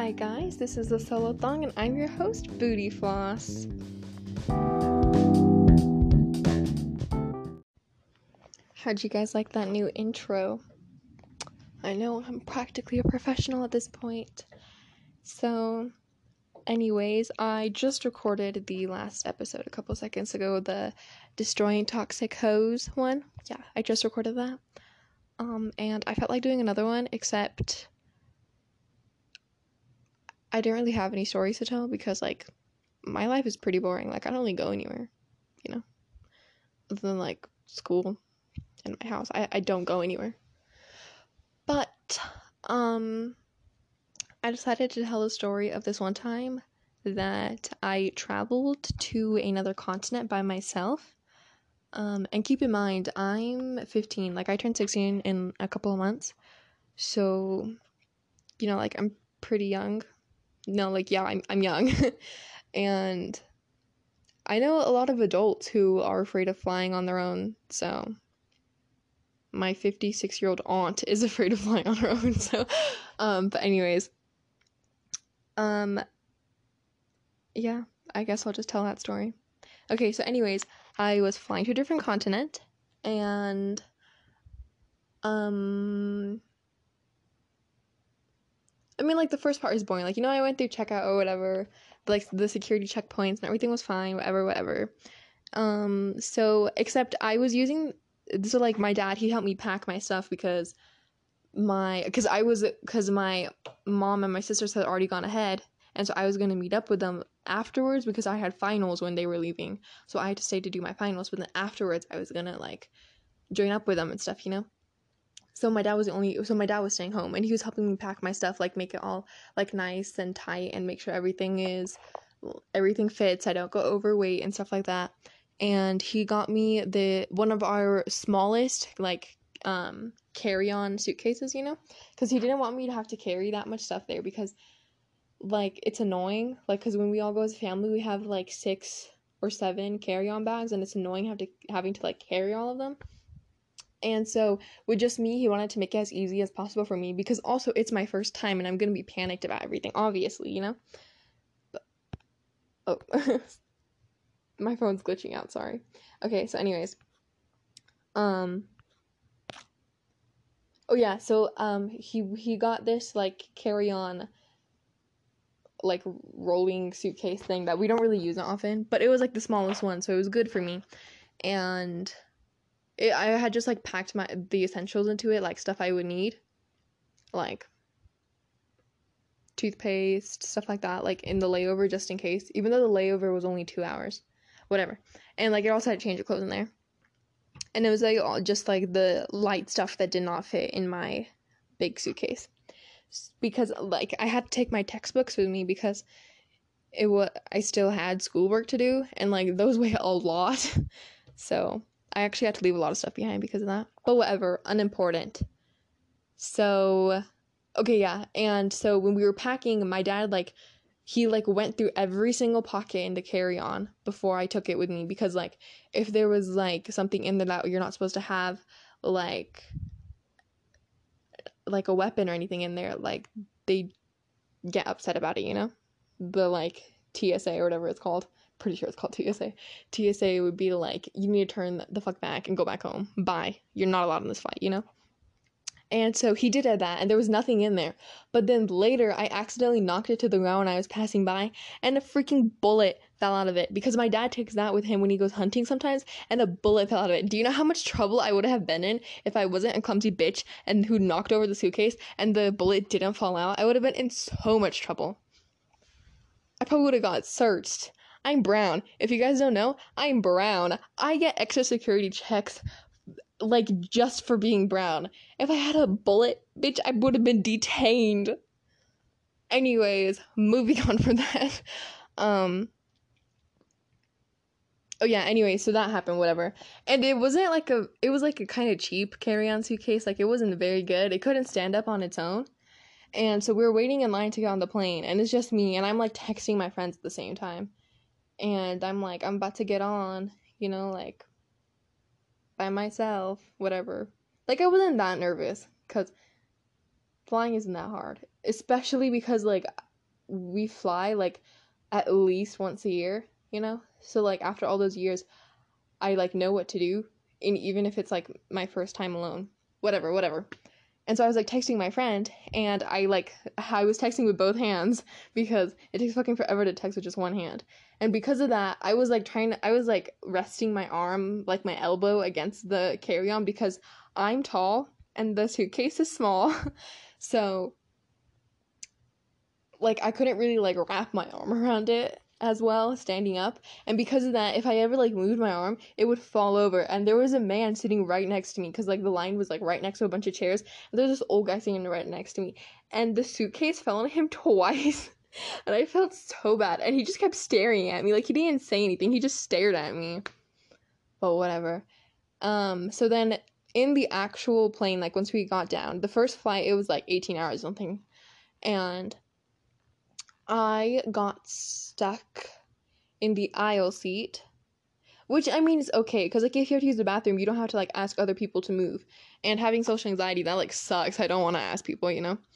Hi guys, this is the Solo Thong and I'm your host, Booty Floss. How'd you guys like that new intro? I know I'm practically a professional at this point. So, anyways, I just recorded the last episode a couple seconds ago, the Destroying Toxic Hoes one. Yeah, I just recorded that. And I felt like doing another one, except I didn't really have any stories to tell because, my life is pretty boring. I don't really go anywhere, other than, school and my house. I don't go anywhere. But, I decided to tell the story of this one time that I traveled to another continent by myself. And keep in mind, I'm 15. I turned 16 in a couple of months. So, I'm pretty young. No, I'm young. And I know a lot of adults who are afraid of flying on their own, so my 56-year-old aunt is afraid of flying on her own, so, but anyways, yeah, I guess I'll just tell that story. Okay, so anyways, I was flying to a different continent, and, the first part is boring, I went through checkout or whatever, the security checkpoints and everything was fine, whatever, so, except I was using, my dad, he helped me pack my stuff because my mom and my sisters had already gone ahead, and so I was going to meet up with them afterwards because I had finals when they were leaving, so I had to stay to do my finals, but then afterwards I was going to, join up with them and stuff, So my dad was staying home, and he was helping me pack my stuff, make it all, nice and tight, and make sure everything fits, I don't go overweight and stuff like that, and he got me one of our smallest, carry-on suitcases, because he didn't want me to have to carry that much stuff there, because, it's annoying, because when we all go as a family, we have, 6 or 7 carry-on bags, and it's annoying having to carry all of them. And so, with just me, he wanted to make it as easy as possible for me, because also, it's my first time, and I'm gonna be panicked about everything, obviously, But, oh, my phone's glitching out, sorry. Okay, so anyways, oh yeah, so, he got this, carry-on, rolling suitcase thing that we don't really use often, but it was, the smallest one, so it was good for me, and I had just, packed the essentials into it, stuff I would need, toothpaste, stuff like that, in the layover, just in case, even though the layover was only 2 hours, whatever, and, it also had change of clothes in there, and it was, all just, the light stuff that did not fit in my big suitcase, because, I had to take my textbooks with me, because I still had schoolwork to do, and, those weigh a lot, so I actually had to leave a lot of stuff behind because of that. But whatever, unimportant. So, okay, yeah. And so when we were packing, my dad, he, went through every single pocket in the carry-on before I took it with me. Because, if there was, something in there that you're not supposed to have, a weapon or anything in there, they get upset about it, The, TSA or whatever it's called. Pretty sure it's called TSA. TSA would be you need to turn the fuck back and go back home. Bye. You're not allowed in this fight, And so he did that, and there was nothing in there. But then later, I accidentally knocked it to the ground when I was passing by, and a freaking bullet fell out of it. Because my dad takes that with him when he goes hunting sometimes, and a bullet fell out of it. Do you know how much trouble I would have been in if I wasn't a clumsy bitch and who knocked over the suitcase and the bullet didn't fall out? I would have been in so much trouble. I probably would have got searched. I'm brown. If you guys don't know, I'm brown. I get extra security checks, just for being brown. If I had a bullet, bitch, I would have been detained. Anyways, moving on from that. Oh yeah, anyway, so that happened, whatever. And it wasn't it was a kind of cheap carry-on suitcase. It wasn't very good. It couldn't stand up on its own. And so we were waiting in line to get on the plane, and it's just me, and I'm, texting my friends at the same time. And I'm I'm about to get on, by myself, whatever. I wasn't that nervous, because flying isn't that hard. Especially because, we fly like at least once a year, you know? So like after all those years, I like know what to do, and even if it's like my first time alone, whatever. And so I was like texting my friend, and I was texting with both hands because it takes fucking forever to text with just one hand. And because of that, I was like resting my arm, like my elbow against the carry-on because I'm tall and the suitcase is small. So like I couldn't really like wrap my arm around it as well standing up, and because of that, if I ever like moved my arm, it would fall over. And there was a man sitting right next to me because like the line was like right next to a bunch of chairs, and there was this old guy sitting right next to me, and the suitcase fell on him twice. And I felt so bad, and he just kept staring at me, like he didn't say anything, he just stared at me. But whatever. So then in the actual plane, like once we got down, the first flight, it was like 18 hours or something, and I got stuck in the aisle seat, which I mean is okay, because like if you have to use the bathroom, you don't have to like ask other people to move. And having social anxiety, that like sucks. I don't want to ask people, you know?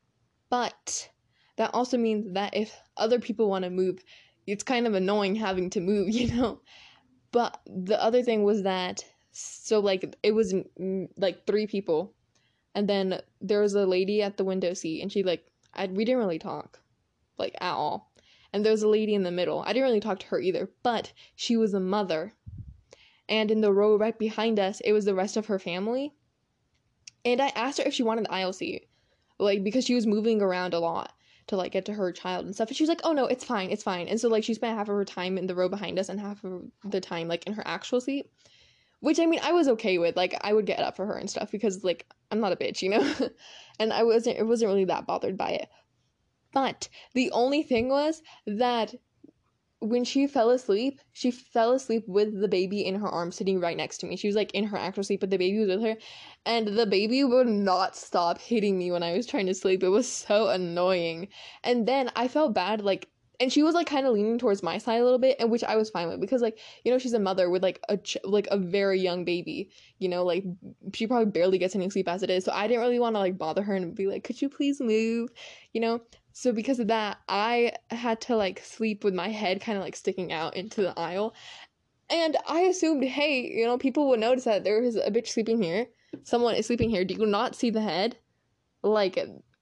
But that also means that if other people want to move, it's kind of annoying having to move, you know? But the other thing was that, so like it was like 3 people, and then there was a lady at the window seat, and she like, we didn't really talk. Like at all. And there was a lady in the middle. I didn't really talk to her either, but she was a mother. And in the row right behind us, it was the rest of her family. And I asked her if she wanted the aisle seat, like because she was moving around a lot to like get to her child and stuff. And she was like, "Oh no, it's fine. And so like she spent half of her time in the row behind us and half of the time like in her actual seat, which I mean I was okay with. Like I would get up for her and stuff because like I'm not a bitch, you know. And I wasn't really that bothered by it. But the only thing was that when she fell asleep with the baby in her arms sitting right next to me. She was like in her actual sleep, but the baby was with her. And the baby would not stop hitting me when I was trying to sleep. It was so annoying. And then I felt bad, like, and she was like kind of leaning towards my side a little bit, and which I was fine with because like, you know, she's a mother with like a very young baby, you know, like she probably barely gets any sleep as it is. So I didn't really want to like bother her and be like, "Could you please move?" You know? So because of that, I had to like sleep with my head kind of like sticking out into the aisle. And I assumed, hey, you know, people would notice that there is a bitch sleeping here. Someone is sleeping here. Do you not see the head? Like,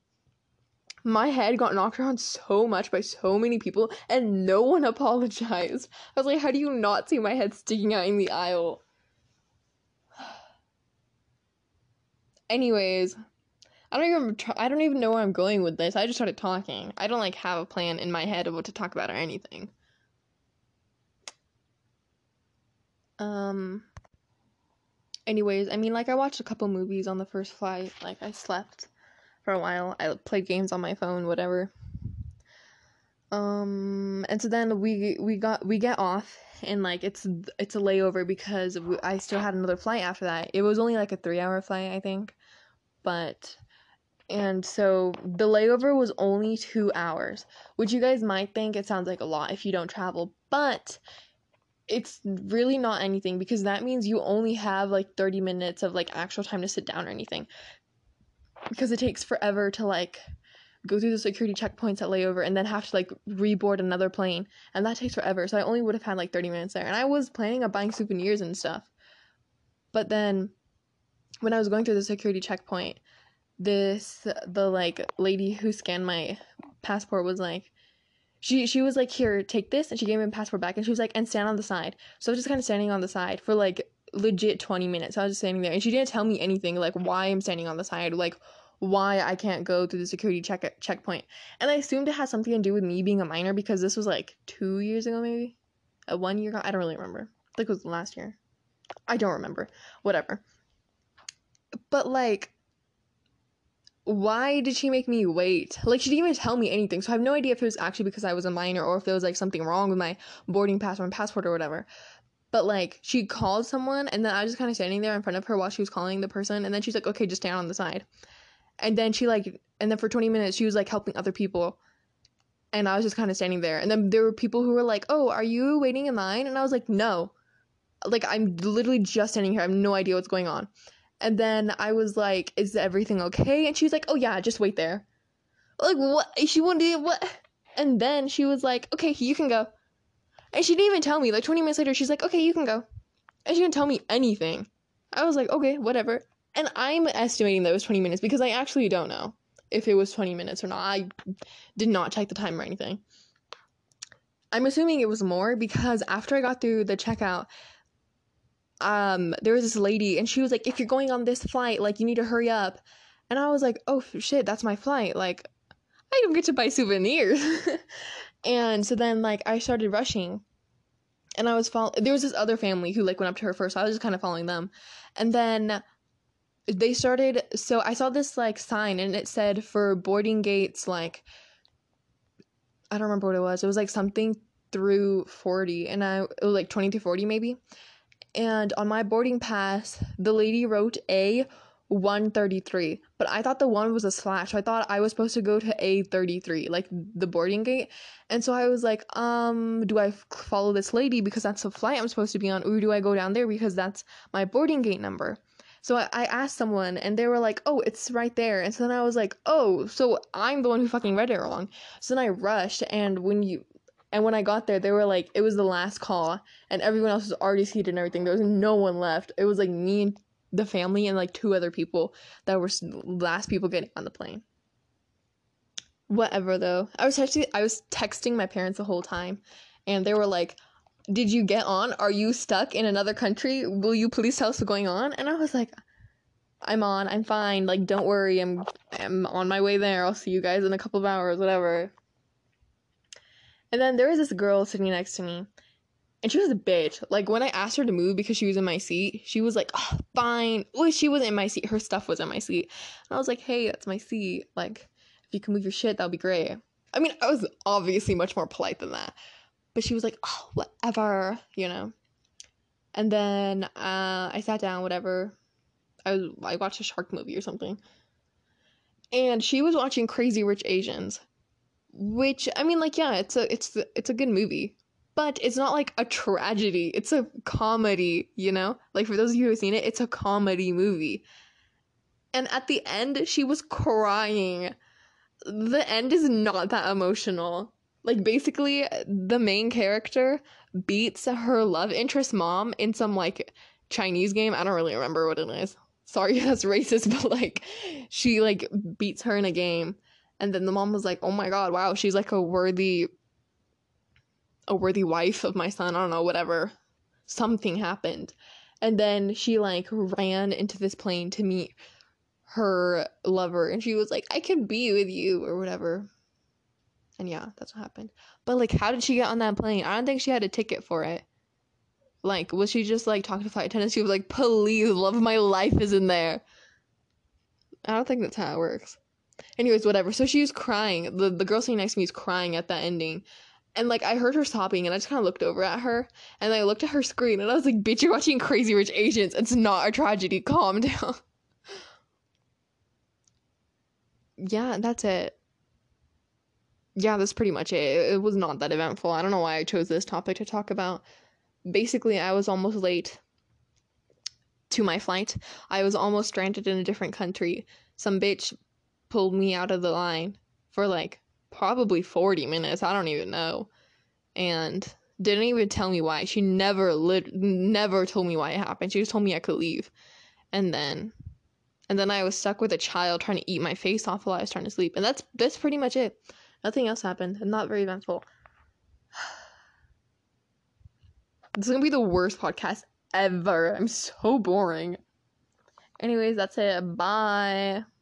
my head got knocked around so much by so many people, and no one apologized. I was like, how do you not see my head sticking out in the aisle? Anyways, I don't even know where I'm going with this. I just started talking. I don't like have a plan in my head of what to talk about or anything. Anyways, I mean, like I watched a couple movies on the first flight. Like I slept for a while. I played games on my phone, whatever. And so then we get off, and like it's a layover because I still had another flight after that. It was only like a 3-hour flight, I think. And so the layover was only 2 hours, which you guys might think it sounds like a lot if you don't travel, but it's really not anything because that means you only have like 30 minutes of like actual time to sit down or anything, because it takes forever to like go through the security checkpoints at layover and then have to like reboard another plane, and that takes forever. So I only would have had like 30 minutes there, and I was planning on buying souvenirs and stuff. But then when I was going through the security checkpoint, the like lady who scanned my passport was like, she was like, "Here, take this," and she gave me my passport back, and she was like, "And stand on the side." So I was just kind of standing on the side for like legit 20 minutes. I was just standing there, and she didn't tell me anything like why I'm standing on the side, like why I can't go through the security checkpoint. And I assumed it had something to do with me being a minor because this was like 2 years ago, maybe 1 year ago. I don't really remember. I think it was last year. I don't remember. Whatever. But like, why did she make me wait? Like, she didn't even tell me anything, so I have no idea if it was actually because I was a minor or if there was like something wrong with my boarding pass or my passport or whatever. But like, she called someone, and then I was just kind of standing there in front of her while she was calling the person, and then she's like, "Okay, just stand on the side." And then and then for 20 minutes she was like helping other people, and I was just kind of standing there. And then there were people who were like, "Oh, are you waiting in line?" And I was like, "No, like I'm literally just standing here. I have no idea what's going on." And then I was like, "Is everything okay?" And she was like, "Oh yeah, just wait there." Like, what? She wanted what? And then she was like, okay, you can go. And she didn't even tell me. Like 20 minutes later, she's like, okay, you can go. And she didn't tell me anything. I was like, okay, whatever. And I'm estimating that it was 20 minutes because I actually don't know if it was 20 minutes or not. I did not check the time or anything. I'm assuming it was more because after I got through the checkout, there was this lady and she was like, if you're going on this flight, like, you need to hurry up. And I was like, oh shit, that's my flight. Like, I don't get to buy souvenirs. And so then, like, I started rushing. And I was there was this other family who, like, went up to her first. So I was just kind of following them. And then they started, so I saw this, like, sign, and it said for boarding gates, like, I don't remember what it was. It was, like, something through 40, and it was, like, 20 to 40, maybe. And on my boarding pass, the lady wrote A133, but I thought the 1 was a slash, so I thought I was supposed to go to A33, like, the boarding gate. And so I was like, do I follow this lady because that's the flight I'm supposed to be on, or do I go down there because that's my boarding gate number? So I asked someone, and they were like, oh, it's right there. And so then I was like, oh, so I'm the one who fucking read it wrong. So then I rushed, and when I got there, they were like, it was the last call, and everyone else was already seated and everything. There was no one left. It was like me and the family and like 2 other people that were last people getting on the plane. Whatever, though. I was texting my parents the whole time, and they were like, did you get on? Are you stuck in another country? Will you please tell us what's going on? And I was like, I'm on. I'm fine. Like, don't worry. I'm on my way there. I'll see you guys in a couple of hours, whatever. And then there was this girl sitting next to me, and she was a bitch. Like, when I asked her to move because she was in my seat, she was like, oh, fine. Well, she wasn't in my seat. Her stuff was in my seat. And I was like, hey, that's my seat. Like, if you can move your shit, that would be great. I mean, I was obviously much more polite than that. But she was like, oh, whatever, you know. And then I sat down, whatever. I watched a shark movie or something. And she was watching Crazy Rich Asians. Which, I mean, like, yeah, it's a good movie. But it's not like a tragedy. It's a comedy, you know? Like, for those of you who have seen it, it's a comedy movie. And at the end, she was crying. The end is not that emotional. Like, basically, the main character beats her love interest mom in some, like, Chinese game. I don't really remember what it is. Sorry, that's racist, but, like, she, like, beats her in a game. And then the mom was like, oh my god, wow, she's, like, a worthy wife of my son. I don't know, whatever. Something happened. And then she, like, ran into this plane to meet her lover. And she was like, I can be with you, or whatever. And yeah, that's what happened. But, like, how did she get on that plane? I don't think she had a ticket for it. Like, was she just, like, talking to flight attendants? She was like, please, love of my life is in there. I don't think that's how it works. Anyways, whatever. So she was crying. The girl sitting next to me is crying at that ending. And, like, I heard her sobbing, and I just kind of looked over at her. And I looked at her screen, and I was like, bitch, you're watching Crazy Rich Asians. It's not a tragedy. Calm down. Yeah, that's it. Yeah, that's pretty much it. It was not that eventful. I don't know why I chose this topic to talk about. Basically, I was almost late to my flight. I was almost stranded in a different country. Some bitch pulled me out of the line for, like, probably 40 minutes. I don't even know. And didn't even tell me why. She never told me why it happened. She just told me I could leave. And then I was stuck with a child trying to eat my face off while I was trying to sleep. And that's pretty much it. Nothing else happened, and not very eventful. This is gonna be the worst podcast ever. I'm so boring. Anyways, that's it. Bye.